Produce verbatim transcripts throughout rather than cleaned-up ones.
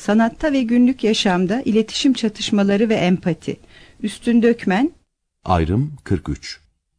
Sanatta ve günlük yaşamda iletişim çatışmaları ve empati. Üstün Dökmen. Ayrım kırk üç.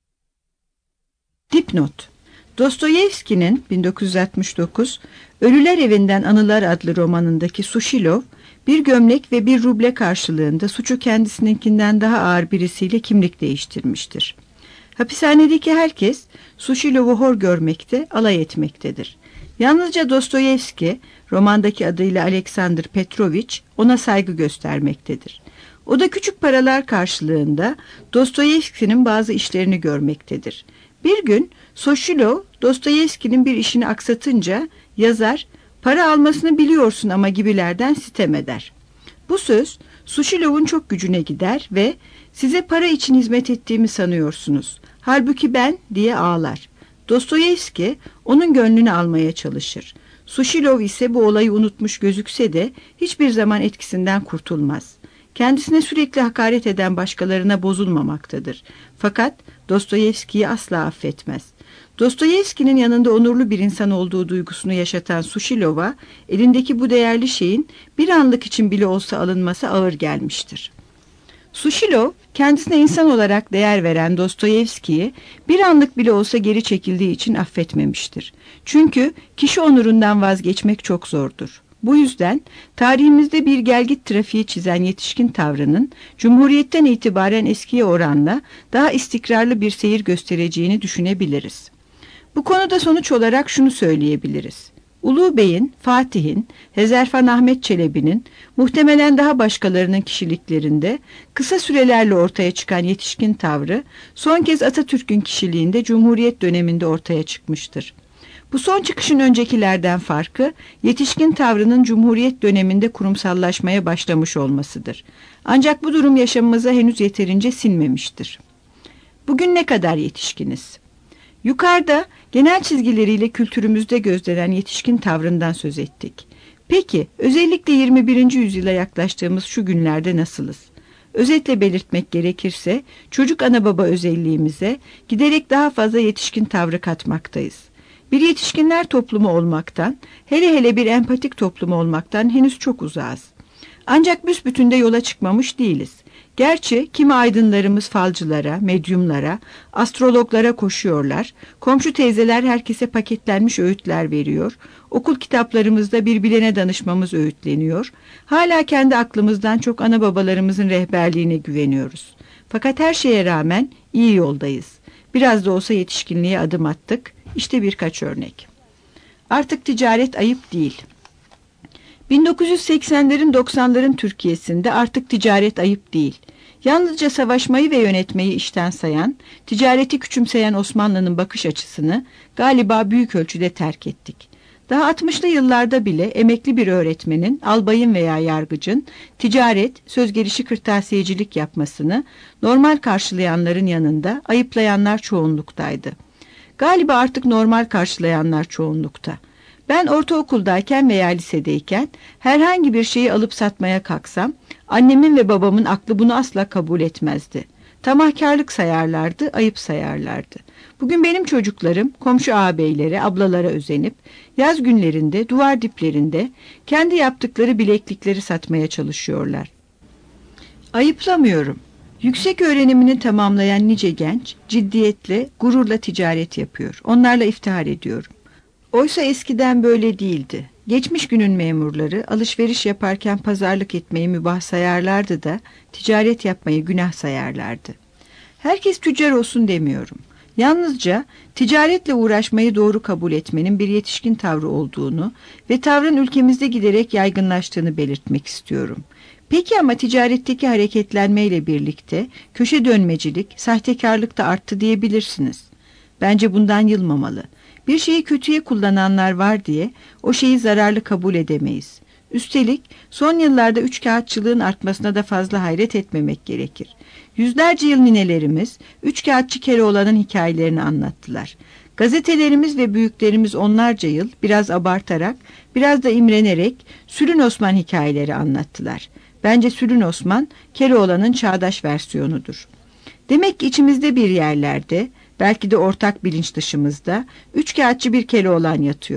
Dipnot. Dostoyevski'nin bin dokuz yüz altmış dokuz Ölüler Evinden Anılar adlı romanındaki Sushilov, bir gömlek ve bir ruble karşılığında suçu kendisininkinden daha ağır birisiyle kimlik değiştirmiştir. Hapishanedeki herkes Sushilov'u hor görmekte, alay etmektedir. Yalnızca Dostoyevski, romandaki adıyla Alexander Petrovich, ona saygı göstermektedir. O da küçük paralar karşılığında Dostoyevski'nin bazı işlerini görmektedir. Bir gün Sushilov, Dostoyevski'nin bir işini aksatınca yazar, para almasını biliyorsun ama gibilerden sitem eder. Bu söz Sushilov'un çok gücüne gider ve size para için hizmet ettiğimi sanıyorsunuz. Halbuki ben diye ağlar. Dostoyevski onun gönlünü almaya çalışır. Sushilov ise bu olayı unutmuş gözükse de hiçbir zaman etkisinden kurtulmaz. Kendisine sürekli hakaret eden başkalarına bozulmamaktadır. Fakat Dostoyevski'yi asla affetmez. Dostoyevski'nin yanında onurlu bir insan olduğu duygusunu yaşatan Sushilov'a elindeki bu değerli şeyin bir anlık için bile olsa alınması ağır gelmiştir. Sushilov, kendisine insan olarak değer veren Dostoyevski'yi bir anlık bile olsa geri çekildiği için affetmemiştir. Çünkü kişi onurundan vazgeçmek çok zordur. Bu yüzden tarihimizde bir gelgit trafiği çizen yetişkin tavrının Cumhuriyet'ten itibaren eskiye oranla daha istikrarlı bir seyir göstereceğini düşünebiliriz. Bu konuda sonuç olarak şunu söyleyebiliriz. Ulu Bey'in, Fatih'in, Hezarfen Ahmet Çelebi'nin, muhtemelen daha başkalarının kişiliklerinde kısa sürelerle ortaya çıkan yetişkin tavrı son kez Atatürk'ün kişiliğinde Cumhuriyet döneminde ortaya çıkmıştır. Bu son çıkışın öncekilerden farkı, yetişkin tavrının Cumhuriyet döneminde kurumsallaşmaya başlamış olmasıdır. Ancak bu durum yaşamımıza henüz yeterince sinmemiştir. Bugün ne kadar yetişkiniz? Yukarıda genel çizgileriyle kültürümüzde gözlenen yetişkin tavrından söz ettik. Peki, özellikle yirmi birinci yüzyıla yaklaştığımız şu günlerde nasılız? Özetle belirtmek gerekirse, çocuk ana baba özelliğimize giderek daha fazla yetişkin tavrı katmaktayız. Bir yetişkinler toplumu olmaktan, hele hele bir empatik toplum olmaktan henüz çok uzağız. Ancak büsbütün de yola çıkmamış değiliz. Gerçi kimi aydınlarımız falcılara, medyumlara, astrologlara koşuyorlar, komşu teyzeler herkese paketlenmiş öğütler veriyor, okul kitaplarımızda bir bilene danışmamız öğütleniyor, hala kendi aklımızdan çok ana babalarımızın rehberliğine güveniyoruz. Fakat her şeye rağmen iyi yoldayız. Biraz da olsa yetişkinliğe adım attık. İşte birkaç örnek. Artık ticaret ayıp değil. bin dokuz yüz seksenlerin doksanların Türkiye'sinde artık ticaret ayıp değil. Yalnızca savaşmayı ve yönetmeyi işten sayan, ticareti küçümseyen Osmanlı'nın bakış açısını galiba büyük ölçüde terk ettik. Daha altmışlı yıllarda bile emekli bir öğretmenin, albayın veya yargıcın ticaret, söz gelişi kırtasiyecilik yapmasını normal karşılayanların yanında ayıplayanlar çoğunluktaydı. Galiba artık normal karşılayanlar çoğunlukta. Ben ortaokuldayken veya lisedeyken herhangi bir şeyi alıp satmaya kalksam, annemin ve babamın aklı bunu asla kabul etmezdi. Tamahkarlık sayarlardı, ayıp sayarlardı. Bugün benim çocuklarım komşu ağabeylere, ablalara özenip yaz günlerinde duvar diplerinde kendi yaptıkları bileklikleri satmaya çalışıyorlar. Ayıplamıyorum. Yüksek öğrenimini tamamlayan nice genç ciddiyetle, gururla ticaret yapıyor. Onlarla iftihar ediyorum. Oysa eskiden böyle değildi. Geçmiş günün memurları alışveriş yaparken pazarlık etmeyi mübah sayarlardı da ticaret yapmayı günah sayarlardı. Herkes tüccar olsun demiyorum. Yalnızca ticaretle uğraşmayı doğru kabul etmenin bir yetişkin tavrı olduğunu ve tavrın ülkemizde giderek yaygınlaştığını belirtmek istiyorum. Peki ama ticaretteki hareketlenmeyle birlikte köşe dönmecilik, sahtekarlık da arttı diyebilirsiniz. Bence bundan yılmamalı. Bir şeyi kötüye kullananlar var diye o şeyi zararlı kabul edemeyiz. Üstelik son yıllarda üçkağıtçılığın artmasına da fazla hayret etmemek gerekir. Yüzlerce yıl ninelerimiz üçkağıtçı Keloğlan'ın hikayelerini anlattılar. Gazetelerimiz ve büyüklerimiz onlarca yıl biraz abartarak, biraz da imrenerek Sülün Osman hikayeleri anlattılar. Bence Sülün Osman, Keloğlan'ın çağdaş versiyonudur. Demek ki içimizde bir yerlerde, belki de ortak bilinç dışımızda, üçkağıtçı bir Keloğlan yatıyor.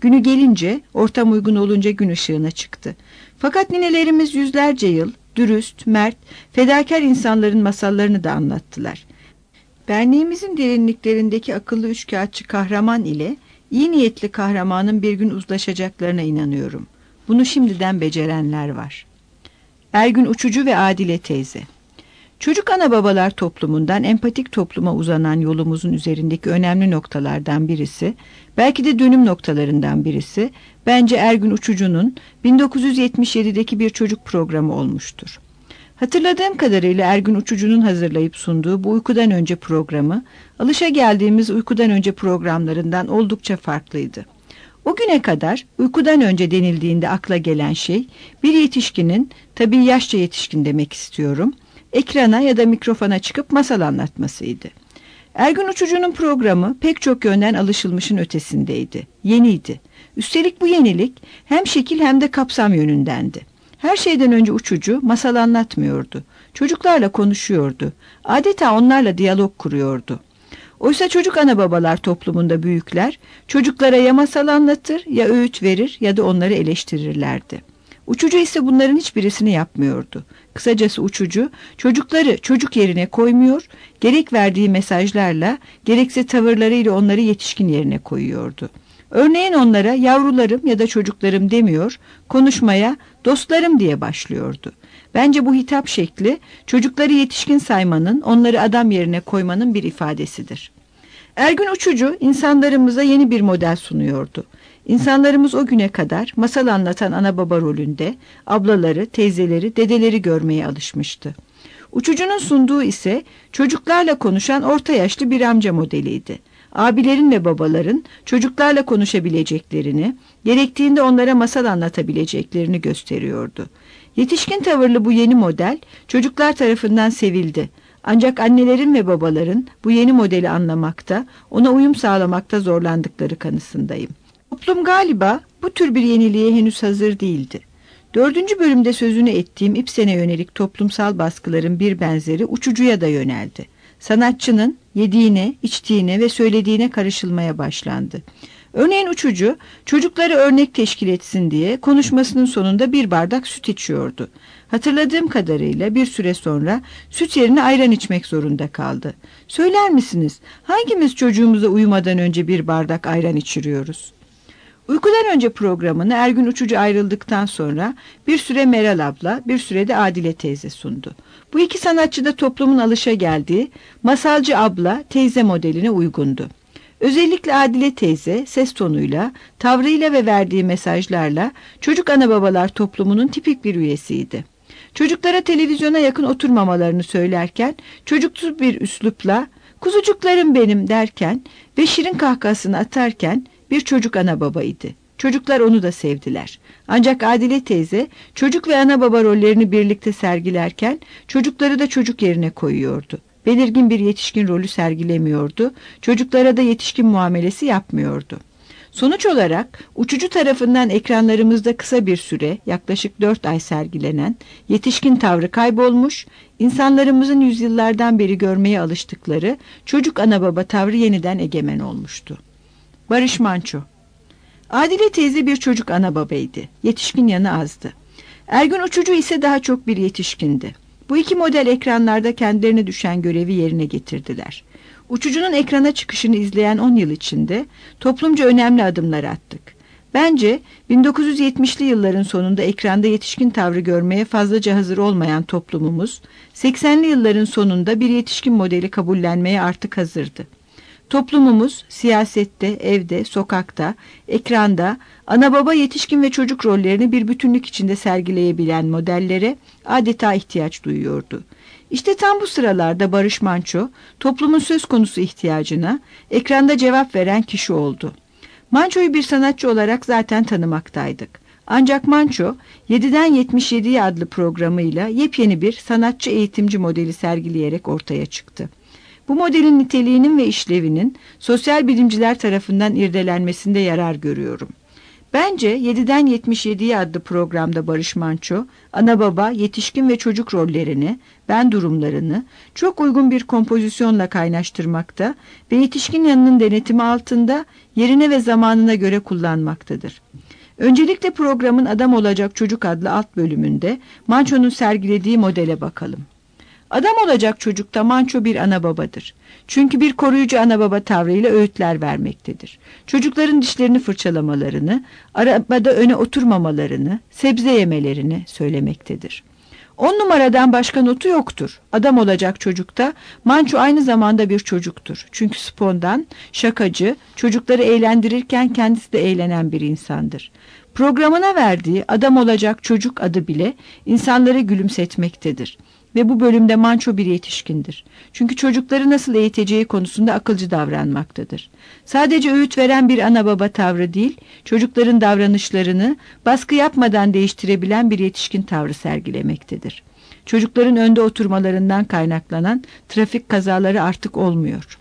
Günü gelince, ortam uygun olunca gün ışığına çıktı. Fakat ninelerimiz yüzlerce yıl dürüst, mert, fedakar insanların masallarını da anlattılar. Benliğimizin derinliklerindeki akıllı üçkağıtçı kahraman ile iyi niyetli kahramanın bir gün uzlaşacaklarına inanıyorum. Bunu şimdiden becerenler var. Ergün Uçucu ve Adile teyze. Çocuk ana babalar toplumundan empatik topluma uzanan yolumuzun üzerindeki önemli noktalardan birisi, belki de dönüm noktalarından birisi, bence Ergün Uçucu'nun bin dokuz yüz yetmiş yedideki bir çocuk programı olmuştur. Hatırladığım kadarıyla Ergün Uçucu'nun hazırlayıp sunduğu bu uykudan önce programı, alışageldiğimiz uykudan önce programlarından oldukça farklıydı. O güne kadar uykudan önce denildiğinde akla gelen şey, bir yetişkinin, tabii yaşça yetişkin demek istiyorum, ekrana ya da mikrofona çıkıp masal anlatmasıydı. Ergün Uçucu'nun programı pek çok yönden alışılmışın ötesindeydi, yeniydi. Üstelik bu yenilik hem şekil hem de kapsam yönündendi. Her şeyden önce Uçucu masal anlatmıyordu. Çocuklarla konuşuyordu. Adeta onlarla diyalog kuruyordu. Oysa çocuk ana babalar toplumunda büyükler çocuklara ya masal anlatır, ya öğüt verir ya da onları eleştirirlerdi. Uçucu ise bunların hiçbirisini yapmıyordu. Kısacası Uçucu çocukları çocuk yerine koymuyor, gerek verdiği mesajlarla gerekse tavırlarıyla onları yetişkin yerine koyuyordu. Örneğin onlara yavrularım ya da çocuklarım demiyor, konuşmaya dostlarım diye başlıyordu. Bence bu hitap şekli çocukları yetişkin saymanın, onları adam yerine koymanın bir ifadesidir. Ergün Uçucu insanlarımıza yeni bir model sunuyordu. İnsanlarımız o güne kadar masal anlatan ana baba rolünde ablaları, teyzeleri, dedeleri görmeye alışmıştı. Uçucu'nun sunduğu ise çocuklarla konuşan orta yaşlı bir amca modeliydi. Abilerin ve babaların çocuklarla konuşabileceklerini, gerektiğinde onlara masal anlatabileceklerini gösteriyordu. Yetişkin tavırlı bu yeni model çocuklar tarafından sevildi. Ancak annelerin ve babaların bu yeni modeli anlamakta, ona uyum sağlamakta zorlandıkları kanısındayım. Toplum galiba bu tür bir yeniliğe henüz hazır değildi. Dördüncü bölümde sözünü ettiğim İbsen'e yönelik toplumsal baskıların bir benzeri Uçucu'ya da yöneldi. Sanatçının yediğine, içtiğine ve söylediğine karışılmaya başlandı. Örneğin Uçucu, çocukları örnek teşkil etsin diye konuşmasının sonunda bir bardak süt içiyordu. Hatırladığım kadarıyla bir süre sonra süt yerine ayran içmek zorunda kaldı. Söyler misiniz, hangimiz çocuğumuza uyumadan önce bir bardak ayran içiriyoruz? Uykudan önce programını Ergün Uçucu ayrıldıktan sonra bir süre Meral abla, bir süre de Adile teyze sundu. Bu iki sanatçı da toplumun alışageldiği masalcı abla, teyze modeline uygundu. Özellikle Adile teyze ses tonuyla, tavrıyla ve verdiği mesajlarla çocuk ana babalar toplumunun tipik bir üyesiydi. Çocuklara televizyona yakın oturmamalarını söylerken çocuksu bir üslupla "kuzucuklarım benim" derken ve şirin kahkahasını atarken bir çocuk ana babaydı. Çocuklar onu da sevdiler. Ancak Adile teyze çocuk ve ana baba rollerini birlikte sergilerken çocukları da çocuk yerine koyuyordu. Belirgin bir yetişkin rolü sergilemiyordu. Çocuklara da yetişkin muamelesi yapmıyordu. Sonuç olarak Uçucu tarafından ekranlarımızda kısa bir süre, yaklaşık dört ay sergilenen yetişkin tavrı kaybolmuş, insanlarımızın yüzyıllardan beri görmeye alıştıkları çocuk ana baba tavrı yeniden egemen olmuştu. Barış Manço. Adile teyze bir çocuk ana babaydı. Yetişkin yanı azdı. Ergün Uçucu ise daha çok bir yetişkindi. Bu iki model ekranlarda kendilerine düşen görevi yerine getirdiler. Uçucu'nun ekrana çıkışını izleyen on yıl içinde toplumca önemli adımlar attık. Bence bin dokuz yüz yetmişli yılların sonunda ekranda yetişkin tavrı görmeye fazlaca hazır olmayan toplumumuz, seksenli yılların sonunda bir yetişkin modeli kabullenmeye artık hazırdı. Toplumumuz siyasette, evde, sokakta, ekranda, ana baba, yetişkin ve çocuk rollerini bir bütünlük içinde sergileyebilen modellere adeta ihtiyaç duyuyordu. İşte tam bu sıralarda Barış Manço, toplumun söz konusu ihtiyacına ekranda cevap veren kişi oldu. Manço'yu bir sanatçı olarak zaten tanımaktaydık. Ancak Manço, yediden yetmiş yediye adlı programıyla yepyeni bir sanatçı eğitimci modeli sergileyerek ortaya çıktı. Bu modelin niteliğinin ve işlevinin sosyal bilimciler tarafından irdelenmesinde yarar görüyorum. Bence yediden yetmiş yediye adlı programda Barış Manço, ana baba, yetişkin ve çocuk rollerini, ben durumlarını çok uygun bir kompozisyonla kaynaştırmakta ve yetişkin yanının denetimi altında yerine ve zamanına göre kullanmaktadır. Öncelikle programın Adam Olacak Çocuk adlı alt bölümünde Manço'nun sergilediği modele bakalım. Adam olacak çocukta Manço bir ana babadır. Çünkü bir koruyucu ana baba tavrıyla öğütler vermektedir. Çocukların dişlerini fırçalamalarını, arabada öne oturmamalarını, sebze yemelerini söylemektedir. On numaradan başka notu yoktur. Adam olacak çocukta Manço aynı zamanda bir çocuktur. Çünkü spontan, şakacı, çocukları eğlendirirken kendisi de eğlenen bir insandır. Programına verdiği Adam Olacak Çocuk adı bile insanları gülümsetmektedir. Ve bu bölümde Manço bir yetişkindir. Çünkü çocukları nasıl eğiteceği konusunda akılcı davranmaktadır. Sadece öğüt veren bir ana baba tavrı değil, çocukların davranışlarını baskı yapmadan değiştirebilen bir yetişkin tavrı sergilemektedir. Çocukların önde oturmalarından kaynaklanan trafik kazaları artık olmuyor.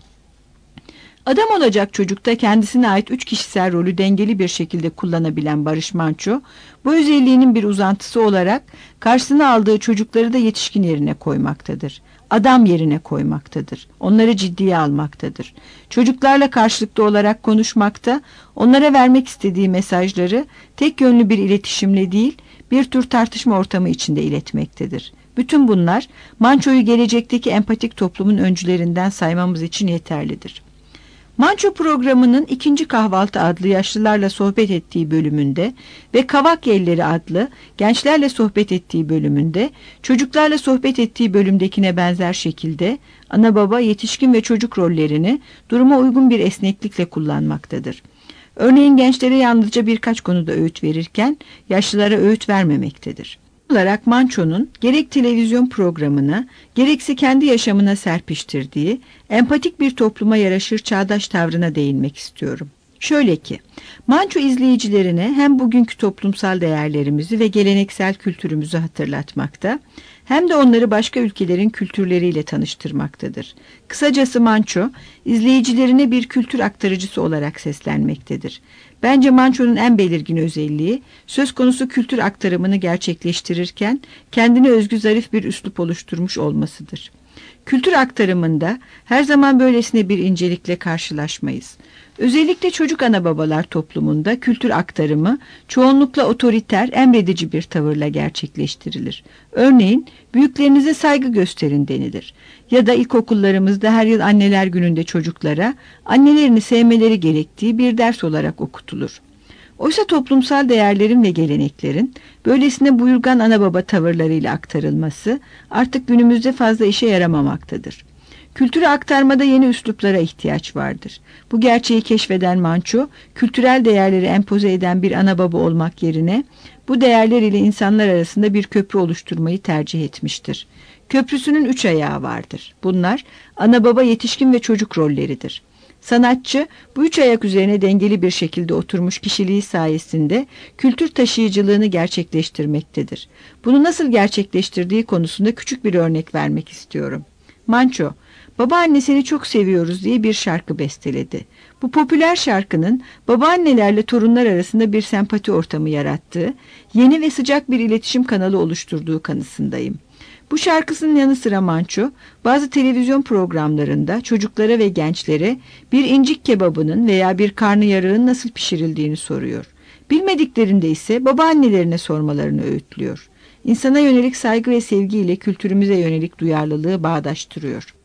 Adam olacak çocukta kendisine ait üç kişisel rolü dengeli bir şekilde kullanabilen Barış Manço, bu özelliğinin bir uzantısı olarak karşısına aldığı çocukları da yetişkin yerine koymaktadır. Adam yerine koymaktadır. Onları ciddiye almaktadır. Çocuklarla karşılıklı olarak konuşmakta, onlara vermek istediği mesajları tek yönlü bir iletişimle değil, bir tür tartışma ortamı içinde iletmektedir. Bütün bunlar Manço'yu gelecekteki empatik toplumun öncülerinden saymamız için yeterlidir. Manço programının ikinci Kahvaltı adlı yaşlılarla sohbet ettiği bölümünde ve Kavak Yelleri adlı gençlerle sohbet ettiği bölümünde, çocuklarla sohbet ettiği bölümdekine benzer şekilde ana baba, yetişkin ve çocuk rollerini duruma uygun bir esneklikle kullanmaktadır. Örneğin gençlere yalnızca birkaç konuda öğüt verirken yaşlılara öğüt vermemektedir. Olarak Manço'nun gerek televizyon programına gerekse kendi yaşamına serpiştirdiği empatik bir topluma yaraşır çağdaş tavrına değinmek istiyorum. Şöyle ki, Manço izleyicilerine hem bugünkü toplumsal değerlerimizi ve geleneksel kültürümüzü hatırlatmakta, hem de onları başka ülkelerin kültürleriyle tanıştırmaktadır. Kısacası Manço, izleyicilerine bir kültür aktarıcısı olarak seslenmektedir. Bence Manço'nun en belirgin özelliği, söz konusu kültür aktarımını gerçekleştirirken kendine özgü zarif bir üslup oluşturmuş olmasıdır. Kültür aktarımında her zaman böylesine bir incelikle karşılaşmayız. Özellikle çocuk ana babalar toplumunda kültür aktarımı çoğunlukla otoriter, emredici bir tavırla gerçekleştirilir. Örneğin, büyüklerinize saygı gösterin denilir. Ya da ilkokullarımızda her yıl anneler gününde çocuklara annelerini sevmeleri gerektiği bir ders olarak okutulur. Oysa toplumsal değerlerin ve geleneklerin böylesine buyurgan ana baba tavırlarıyla aktarılması artık günümüzde fazla işe yaramamaktadır. Kültürü aktarmada yeni üsluplara ihtiyaç vardır. Bu gerçeği keşfeden Manço, kültürel değerleri empoze eden bir ana baba olmak yerine bu değerler ile insanlar arasında bir köprü oluşturmayı tercih etmiştir. Köprüsünün üç ayağı vardır. Bunlar ana baba, yetişkin ve çocuk rolleridir. Sanatçı bu üç ayak üzerine dengeli bir şekilde oturmuş kişiliği sayesinde kültür taşıyıcılığını gerçekleştirmektedir. Bunu nasıl gerçekleştirdiği konusunda küçük bir örnek vermek istiyorum. Manço, "Babaanne seni çok seviyoruz" diye bir şarkı besteledi. Bu popüler şarkının babaannelerle torunlar arasında bir sempati ortamı yarattığı, yeni ve sıcak bir iletişim kanalı oluşturduğu kanısındayım. Bu şarkısının yanı sıra Manço, bazı televizyon programlarında çocuklara ve gençlere bir incik kebabının veya bir karnıyarığın nasıl pişirildiğini soruyor. Bilmediklerinde ise babaannelerine sormalarını öğütlüyor. İnsana yönelik saygı ve sevgiyle kültürümüze yönelik duyarlılığı bağdaştırıyor.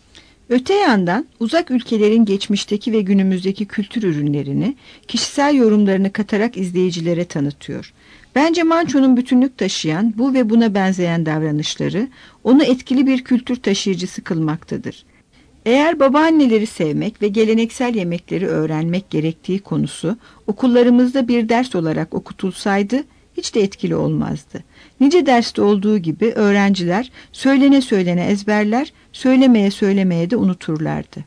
Öte yandan uzak ülkelerin geçmişteki ve günümüzdeki kültür ürünlerini, kişisel yorumlarını katarak izleyicilere tanıtıyor. Bence Manço'nun bütünlük taşıyan bu ve buna benzeyen davranışları onu etkili bir kültür taşıyıcısı kılmaktadır. Eğer babaanneleri sevmek ve geleneksel yemekleri öğrenmek gerektiği konusu okullarımızda bir ders olarak okutulsaydı hiç de etkili olmazdı. Nice derste olduğu gibi öğrenciler söylene söylene ezberler, söylemeye söylemeye de unuturlardı.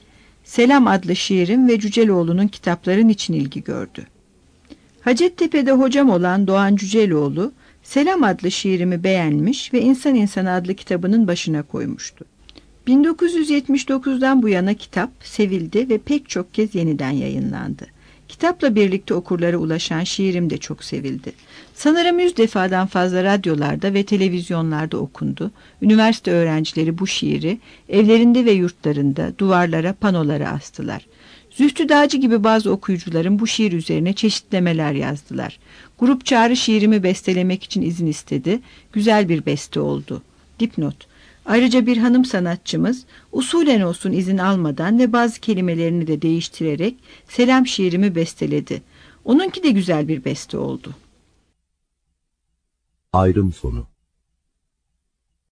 Selam adlı şiirim ve Cüceloğlu'nun kitapların için ilgi gördü. Hacettepe'de hocam olan Doğan Cüceloğlu, Selam adlı şiirimi beğenmiş ve İnsan İnsanı adlı kitabının başına koymuştu. bin dokuz yüz yetmiş dokuzdan bu yana kitap sevildi ve pek çok kez yeniden yayınlandı. Kitapla birlikte okurlara ulaşan şiirim de çok sevildi. Sanırım yüz defadan fazla radyolarda ve televizyonlarda okundu. Üniversite öğrencileri bu şiiri evlerinde ve yurtlarında duvarlara, panolara astılar. Zühtü Dağcı gibi bazı okuyucuların bu şiir üzerine çeşitlemeler yazdılar. Grup Çağrı şiirimi bestelemek için izin istedi. Güzel bir beste oldu. Dipnot. Ayrıca bir hanım sanatçımız usulen olsun izin almadan ve bazı kelimelerini de değiştirerek Selam şiirimi besteledi. Onunki de güzel bir beste oldu. Ayrım sonu.